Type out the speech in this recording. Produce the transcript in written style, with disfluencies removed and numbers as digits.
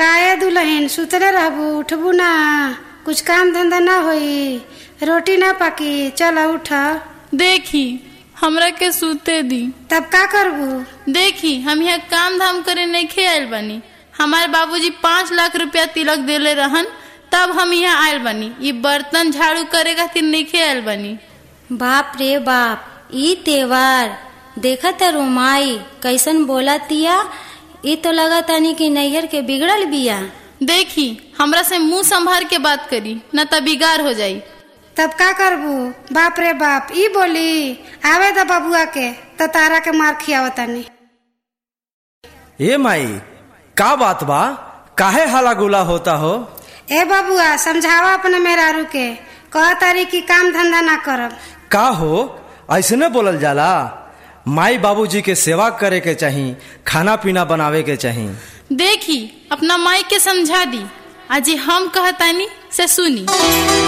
काहे दुल्हन सुतले रहबू, उठबू ना? कुछ काम धंधा ना होई, रोटी ना पाकी, चल उठ। देखी हमरा के सूते दी। तब का करबू? देखी हम यहाँ काम धाम करे नहीं आयल बनी। हमारे बाबूजी 5 लाख रुपया तिलक देले रहन, तब हम यहाँ आयल बनी। ये बर्तन झाड़ू करे खातिर नहीं आयल बनी। बाप रे बाप, ई तेवार देखत रुमाई कैसन बोला तिया। ई तो लगा तानी कि नैहर के बिगड़ल बिया। देखी हमरा से मुंह संभार के बात करी, न त बिगाड़ हो जाई। तब का करबू? बाप रे बाप, ई बोली आवे द बबुआ के तो तारा के मार खियावतानी। ए माई, का बात बा? काहे हाला गुला होता हो? ए बबुआ समझावा अपने मेहरारू के, कह तारी की काम धंधा ना करब। का हो ऐसने बोलल जाला? माई बाबूजी के सेवा करे के चाही, खाना पीना बनावे के चाही। देखी अपना माई के समझा दी, आज हम कहतानी से सुनी।